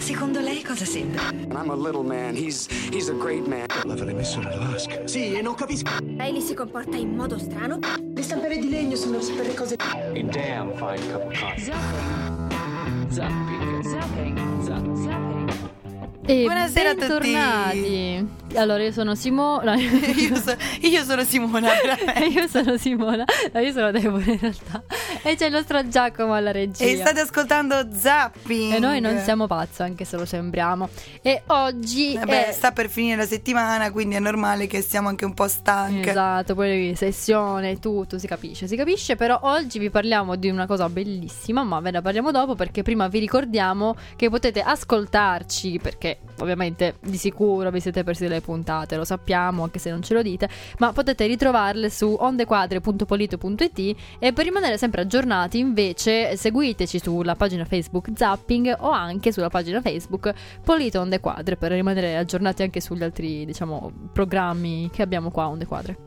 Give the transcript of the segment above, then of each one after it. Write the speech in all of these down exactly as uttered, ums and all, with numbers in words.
Secondo lei cosa sembra? I'm a little man, he's he's a great man. L'avrei messo nella vasca. Sì, e non capisco. Riley si comporta in modo strano. Le stampelle di legno sono per le cose. A damn fine cup of coffee. Zapping. Zapping. Zapping. Zapping. Zapping. E buonasera bentornati. a tutti. Allora, io sono Simona. io, so, io sono Simona, veramente. Io sono Simona. No, io sono Deborah in realtà. E c'è il nostro Giacomo alla regia. E state ascoltando Zapping. E noi non siamo pazzi, anche se lo sembriamo. E oggi Vabbè, è... sta per finire la settimana, quindi è normale che siamo anche un po' stanche. Esatto, poi sessione, tutto, si capisce, si capisce. Però oggi vi parliamo di una cosa bellissima, ma ve la parliamo dopo, perché prima vi ricordiamo che potete ascoltarci, perché ovviamente di sicuro vi siete persi le puntate, lo sappiamo, anche se non ce lo dite, ma potete ritrovarle su ondequadre punto polito punto it. E per rimanere sempre aggiornati, invece, seguiteci sulla pagina Facebook Zapping o anche sulla pagina Facebook Polito On The Quadre, per rimanere aggiornati anche sugli altri, diciamo, programmi che abbiamo qua On The Quadre.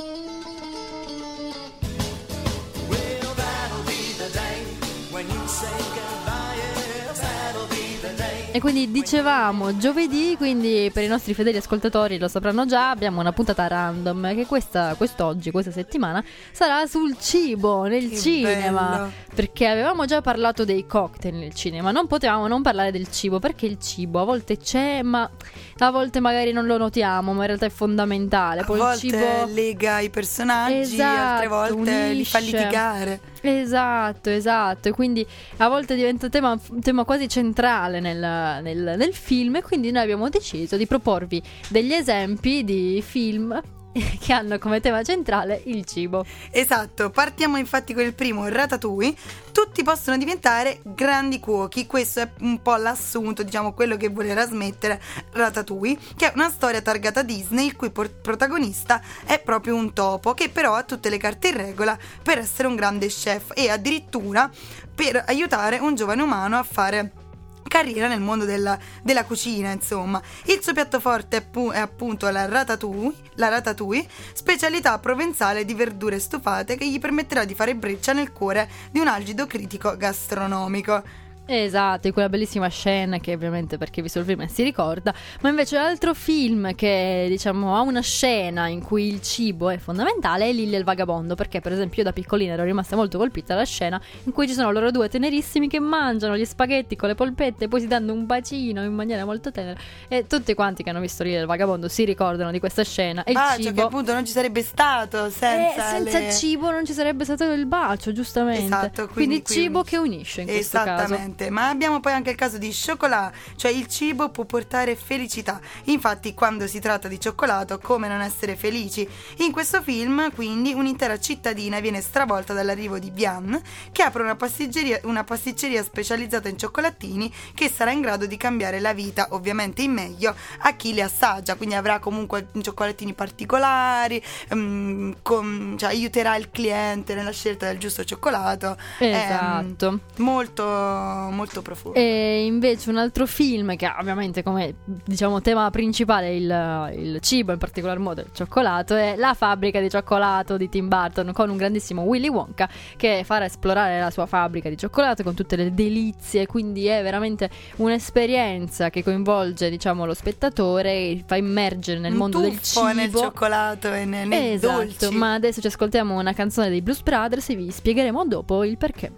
E quindi dicevamo giovedì, quindi per i nostri fedeli ascoltatori lo sapranno già, abbiamo una puntata random che questa, quest'oggi, questa settimana, sarà sul cibo nel Che cinema, bello. perché avevamo già parlato dei cocktail nel cinema, non potevamo non parlare del cibo, perché il cibo a volte c'è, ma a volte magari non lo notiamo, ma in realtà è fondamentale. Poi a volte il cibo lega i personaggi, Esatto, altre volte li fa unisce. litigare. Esatto, esatto, e quindi a volte diventa tema, tema quasi centrale nel, nel, nel film, e quindi noi abbiamo deciso di proporvi degli esempi di film che hanno come tema centrale il cibo. Esatto, partiamo infatti con il primo, Ratatouille. Tutti possono diventare grandi cuochi, questo è un po' l'assunto, diciamo quello che vuole trasmettere Ratatouille, che è una storia targata Disney il cui por- protagonista è proprio un topo, che però ha tutte le carte in regola per essere un grande chef e addirittura per aiutare un giovane umano a fare carriera nel mondo della, della cucina, insomma. Il suo piatto forte è, pu- è appunto la ratatouille, la ratatouille, specialità provenzale di verdure stufate che gli permetterà di fare breccia nel cuore di un algido critico gastronomico. Esatto, in quella bellissima scena che ovviamente per chi ha visto il film si ricorda, ma invece l'altro film che diciamo ha una scena in cui il cibo è fondamentale è Lily e il vagabondo, perché per esempio io da piccolina ero rimasta molto colpita dalla scena in cui ci sono loro due tenerissimi che mangiano gli spaghetti con le polpette e poi si danno un bacino in maniera molto tenera, e tutti quanti che hanno visto Lily e il vagabondo si ricordano di questa scena. E Bacio, il cibo che appunto non ci sarebbe stato senza, eh, senza le... cibo non ci sarebbe stato il bacio, giustamente. Esatto, quindi, quindi quindi cibo qui che unisce in questo Esattamente. caso. Ma abbiamo poi anche il caso di Chocolat, cioè il cibo può portare felicità. Infatti quando si tratta di cioccolato, come non essere felici? In questo film quindi un'intera cittadina viene stravolta dall'arrivo di Bian, che apre una pasticceria, una pasticceria specializzata in cioccolatini che sarà in grado di cambiare la vita, ovviamente in meglio, a chi le assaggia. Quindi avrà comunque cioccolatini particolari, um, con, cioè aiuterà il cliente nella scelta del giusto cioccolato. Esatto. È, um, molto molto profondo. E invece un altro film che ha ovviamente come diciamo tema principale il, il cibo, in particolar modo il cioccolato, è La fabbrica di cioccolato di Tim Burton, con un grandissimo Willy Wonka che farà esplorare la sua fabbrica di cioccolato con tutte le delizie, quindi è veramente un'esperienza che coinvolge diciamo lo spettatore e fa immergere nel un mondo del cibo, nel cioccolato e nei, nei esatto, dolci. ma adesso ci ascoltiamo una canzone dei Blues Brothers e vi spiegheremo dopo il perché.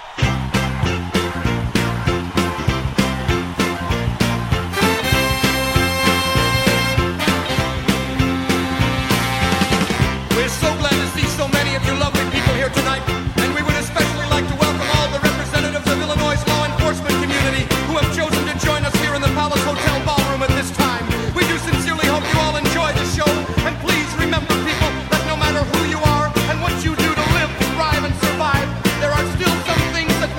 We're so glad to see so many of you lovely people here tonight, and we would especially like to welcome all the representatives of Illinois' law enforcement community who have chosen to join us here in the Palace Hotel Ballroom at this time. We do sincerely hope you all enjoy the show, and please remember, people, that no matter who you are and what you do to live, thrive, and survive, there are still some things that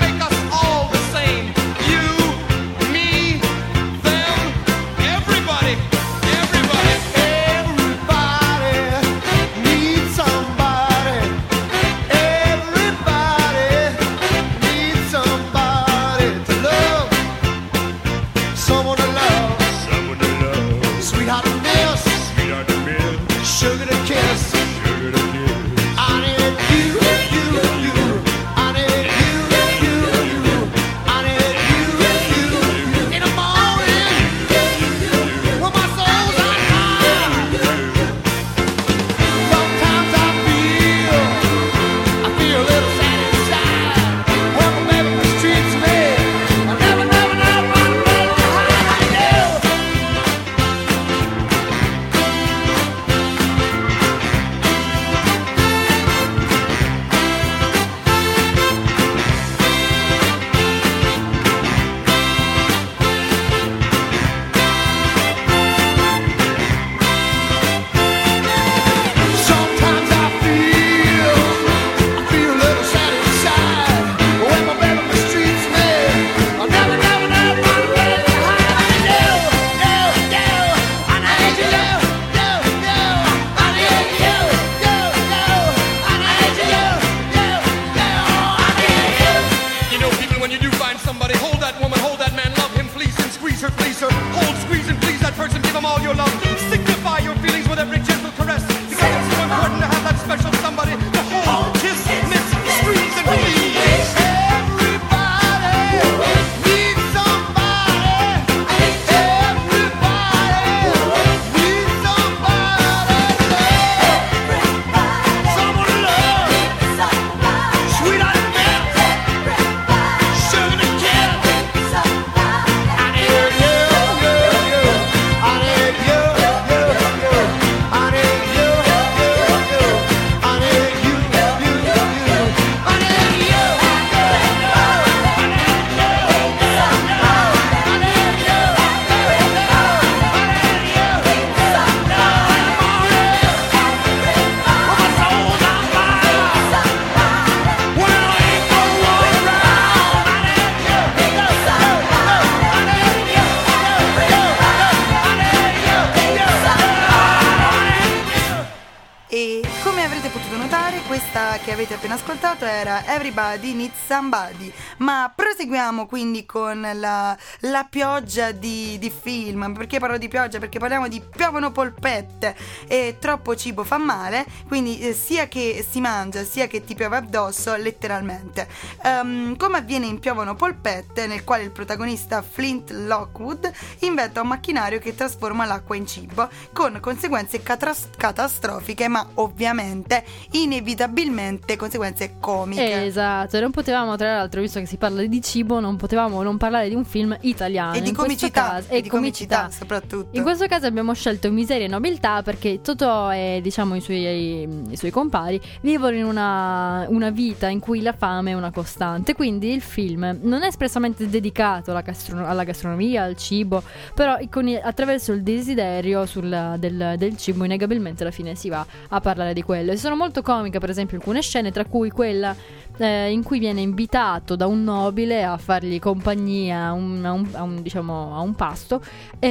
sigla che avete appena ascoltato era Everybody Needs Somebody, ma proseguiamo quindi con la, la pioggia di, di film. Perché parlo di pioggia? Perché parliamo di piovono polpette e troppo cibo fa male, quindi eh, sia che si mangia sia che ti piove addosso, letteralmente. Um, come avviene in Piovono polpette, nel quale il protagonista Flint Lockwood inventa un macchinario che trasforma l'acqua in cibo, con conseguenze catras- catastrofiche, ma ovviamente inevitabilmente conseguenze comiche. Esatto, non potevamo, tra l'altro, visto che si parla di cibo, non potevamo non parlare di un film italiano e di in comicità, caso, e, e di comicità. comicità soprattutto. In questo caso abbiamo scelto Miseria e Nobiltà perché Totò e diciamo i suoi, i suoi compari vivono in una, una vita in cui la fame è una costante, quindi il film non è espressamente dedicato alla, gastro- alla gastronomia, al cibo, però con, attraverso il desiderio sul, del, del cibo inegabilmente alla fine si va a parlare di quello. E sono molto comiche, per esempio, alcune scene, tra cui quella eh, in cui viene invitato da un nobile a fargli compagnia a un, a un, a un, diciamo, a un pasto,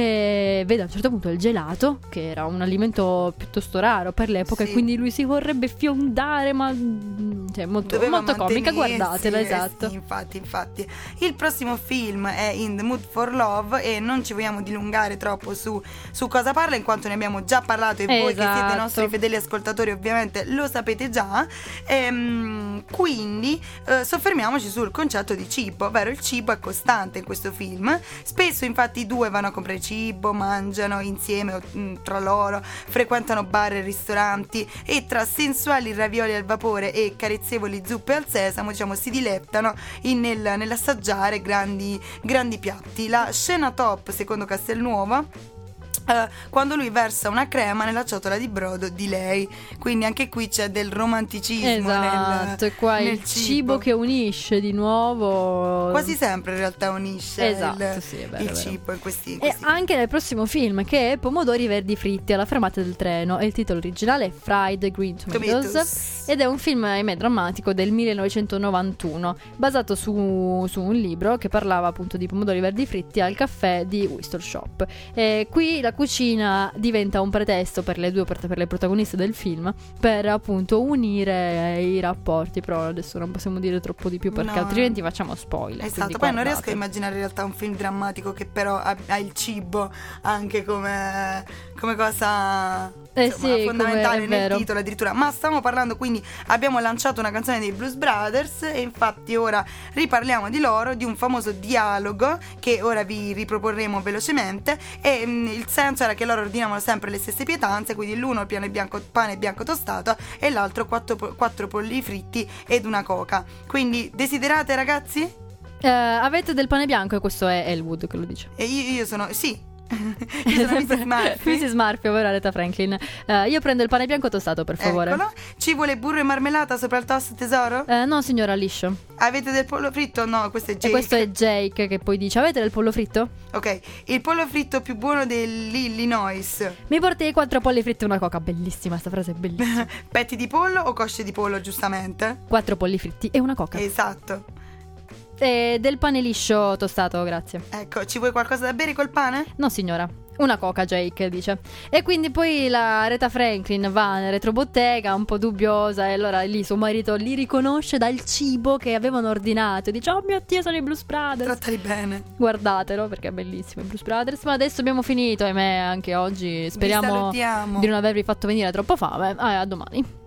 e vede a un certo punto il gelato, che era un alimento piuttosto raro per l'epoca, sì. E quindi lui si vorrebbe fiondare, ma cioè, molto, molto comica, guardatela, esatto. Sì, infatti, infatti. Il prossimo film è In the Mood for Love e non ci vogliamo dilungare troppo su, su cosa parla, in quanto ne abbiamo già parlato e esatto. Voi che siete nostri fedeli ascoltatori ovviamente lo sapete già. Ehm, quindi eh, soffermiamoci sul concetto di cibo, ovvero il cibo è costante in questo film. Spesso infatti i due vanno a comprare cibo, mangiano insieme mh, tra loro, frequentano bar e ristoranti e tra sensuali ravioli al vapore e carezzevoli zuppe al sesamo, diciamo, si dilettano in, nel, nell'assaggiare grandi, grandi piatti. La scena top, secondo Castelnuovo, Uh, quando lui versa una crema nella ciotola di brodo di lei, quindi anche qui c'è del romanticismo, esatto, nel, e qua nel il cibo. cibo che unisce di nuovo, quasi sempre in realtà unisce esatto, il, sì, è vero, il è vero. cibo in questi, in E questi anche nel prossimo film, che è Pomodori verdi fritti alla fermata del treno, e il titolo originale è Fried Green Tomatoes, Tomatoes. ed è un film, ahimè, drammatico del millenovecentonovantuno, basato su, su un libro che parlava appunto di pomodori verdi fritti al caffè di Whistle Shop. E qui la cucina diventa un pretesto per le due per, per le protagoniste del film, per appunto unire i rapporti, però adesso non possiamo dire troppo di più perché No. altrimenti facciamo spoiler. Esatto, quindi poi non riesco a guardate. immaginare in realtà un film drammatico che però ha, ha il cibo anche come, come cosa Eh insomma, sì, fondamentale come- è nel vero. titolo addirittura. Ma stiamo parlando, quindi abbiamo lanciato una canzone dei Blues Brothers e infatti ora riparliamo di loro, di un famoso dialogo che ora vi riproporremo velocemente. E mh, il senso era che loro ordinavano sempre le stesse pietanze, quindi l'uno il pane bianco, pane bianco tostato e l'altro quattro, po- quattro polli fritti ed una coca. Quindi desiderate, ragazzi? Eh, avete del pane bianco, e questo è Elwood che lo dice. E io, io sono sì io sono missus Murphy. missus Murphy, ovvero Aretha Franklin. Eh, io prendo il pane bianco tostato, per favore. Eccolo. Ci vuole burro e marmellata sopra il toast, tesoro? Eh, no, signora, liscio. Avete del pollo fritto? No, questo è Jake. E questo è Jake che poi dice: avete del pollo fritto? Ok, il pollo fritto più buono dell'Illinois. Mi porti quattro polli fritti e una coca. Bellissima, sta frase è bellissima. Petti di pollo o cosce di pollo, giustamente? Quattro polli fritti e una coca. Esatto. E del pane liscio tostato, grazie. Ecco, ci vuoi qualcosa da bere col pane? No, signora. Una coca, Jake dice. E quindi poi la Aretha Franklin va nella retrobottega, un po' dubbiosa, e allora lì suo marito li riconosce dal cibo che avevano ordinato e dice: oh mio Dio, sono i Blues Brothers. Trattali bene. Guardatelo perché è bellissimo i Blues Brothers. Ma adesso abbiamo finito, ahimè, anche oggi. Speriamo salutiamo. di non avervi fatto venire troppo fame. Ah, a domani.